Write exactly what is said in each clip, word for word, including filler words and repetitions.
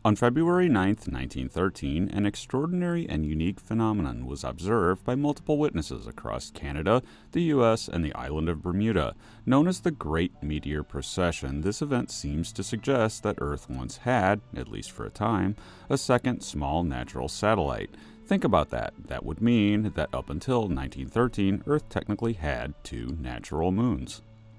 On February ninth, nineteen thirteen, an extraordinary and unique phenomenon was observed by multiple witnesses across Canada, the U S, and the island of Bermuda. Known as the Great Meteor Procession, this event seems to suggest that Earth once had, at least for a time, a second small natural satellite. Think about that. That would mean that up until nineteen thirteen, Earth technically had two natural moons.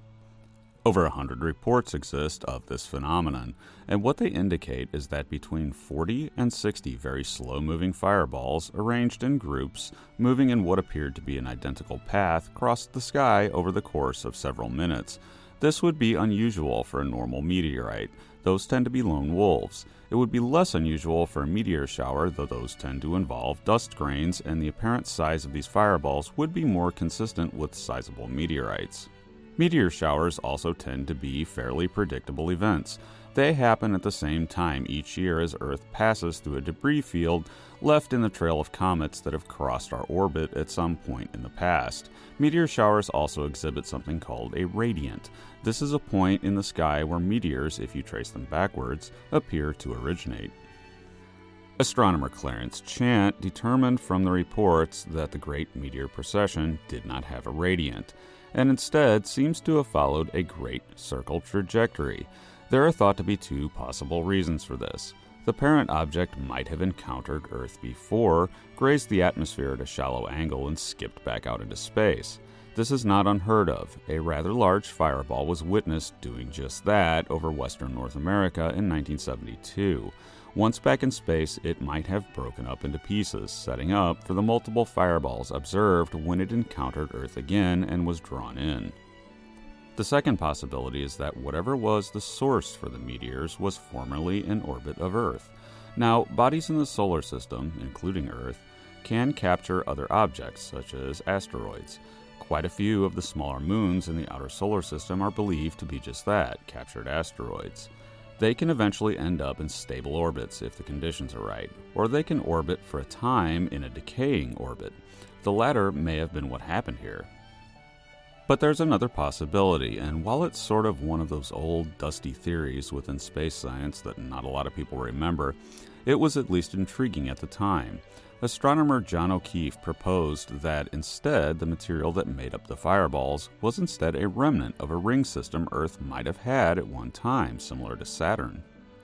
Over a hundred reports exist of this phenomenon, and what they indicate is that between forty and sixty very slow-moving fireballs, arranged in groups, moving in what appeared to be an identical path, crossed the sky over the course of several minutes. This would be unusual for a normal meteorite. Those tend to be lone wolves. It would be less unusual for a meteor shower, though those tend to involve dust grains, and the apparent size of these fireballs would be more consistent with sizable meteorites. Meteor showers also tend to be fairly predictable events. They happen at the same time each year as Earth passes through a debris field left in the trail of comets that have crossed our orbit at some point in the past. Meteor showers also exhibit something called a radiant. This is a point in the sky where meteors, if you trace them backwards, appear to originate. Astronomer Clarence Chant determined from the reports that the Great Meteor Procession did not have a radiant, and instead seems to have followed a great circle trajectory. There are thought to be two possible reasons for this. The parent object might have encountered Earth before, grazed the atmosphere at a shallow angle, and skipped back out into space. This is not unheard of. A rather large fireball was witnessed doing just that over western North America in nineteen seventy-two. Once back in space, it might have broken up into pieces, setting up for the multiple fireballs observed when it encountered Earth again and was drawn in. The second possibility is that whatever was the source for the meteors was formerly in orbit of Earth. Now, bodies in the solar system, including Earth, can capture other objects, such as asteroids. Quite a few of the smaller moons in the outer solar system are believed to be just that, captured asteroids. They can eventually end up in stable orbits if the conditions are right, or they can orbit for a time in a decaying orbit. The latter may have been what happened here. But there's another possibility, and while it's sort of one of those old, dusty theories within space science that not a lot of people remember, it was at least intriguing at the time. Astronomer John O'Keefe proposed that instead the material that made up the fireballs was instead a remnant of a ring system Earth might have had at one time, similar to Saturn.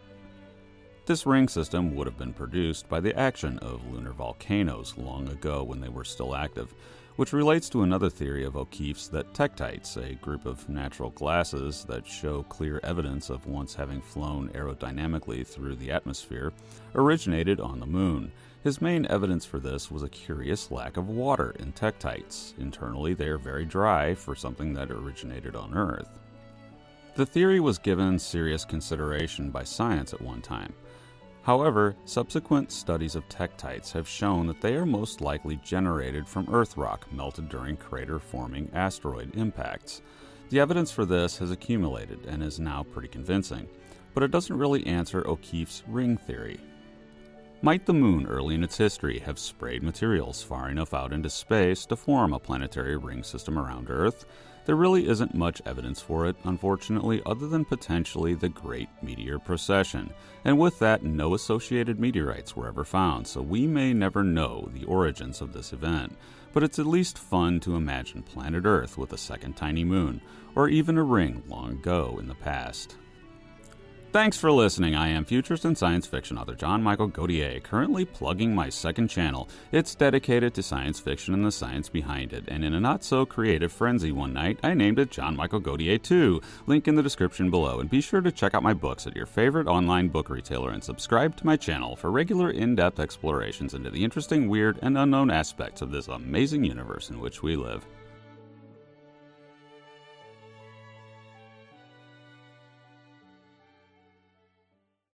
This ring system would have been produced by the action of lunar volcanoes long ago when they were still active, which relates to another theory of O'Keefe's that tektites, a group of natural glasses that show clear evidence of once having flown aerodynamically through the atmosphere, originated on the Moon. His main evidence for this was a curious lack of water in tektites. Internally, they are very dry for something that originated on Earth. The theory was given serious consideration by science at one time. However, subsequent studies of tektites have shown that they are most likely generated from Earth rock melted during crater-forming asteroid impacts. The evidence for this has accumulated and is now pretty convincing, but it doesn't really answer O'Keefe's ring theory. Might the Moon early in its history have sprayed materials far enough out into space to form a planetary ring system around Earth? There really isn't much evidence for it, unfortunately, other than potentially the Great Meteor Procession. And with that, no associated meteorites were ever found, so we may never know the origins of this event. But it's at least fun to imagine planet Earth with a second tiny moon, or even a ring long ago in the past. Thanks for listening. I am futurist and science fiction author John Michael Godier, currently plugging my second channel. It's dedicated to science fiction and the science behind it, and in a not-so-creative frenzy one night, I named it John Michael Godier two. Link in the description below, and be sure to check out my books at your favorite online book retailer and subscribe to my channel for regular in-depth explorations into the interesting, weird, and unknown aspects of this amazing universe in which we live.